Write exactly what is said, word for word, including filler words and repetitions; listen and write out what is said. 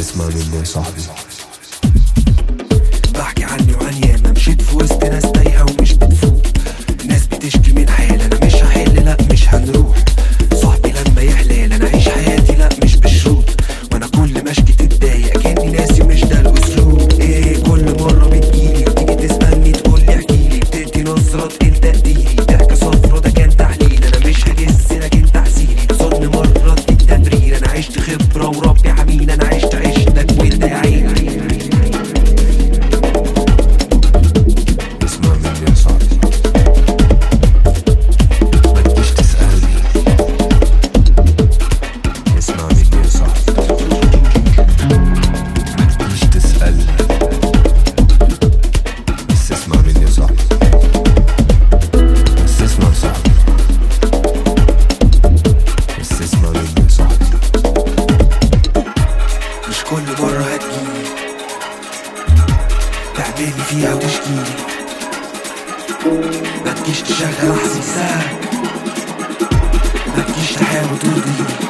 اسمع مني يا صاحبي. بحكي عني وعن ياما مشيت في وسط ناس تايهة ومش بتفوق، ناس بتشكي من حال انا مش هحل، لا مش هنروح. صاحبي لما يحلال انا عيش حياتي لا مش بالشروط، وانا كل ما اشكي تتضايق كأني ناسي مش ده الاسلوب. ايه كل مرة بتجيلي وتيجي تسألني تقولي احكيلي، بتدي نظرة تقل تقديري، ضحكة صفرا ده كان تحليل، انا مش هجس لكن تحسيري، ظن مرة اديك تبرير، انا عشت خبرة وربي حميل، انا عشت عشتك وانت يا عيني. اسمع مني يا صاحبي، ما تجيش تسألني. اسمع مني يا صاحبي، ما تجيش تسألني، بس اسمع مني يا صاحبي، بس اسمع يا صاحبي، بس اسمع مني يا صاحبي. مش كل مرة هتجيلي تعملي فيها وتشكيلي، ما تجيش تشغل احاسيسك، ما تجيش تحاول ترضيني.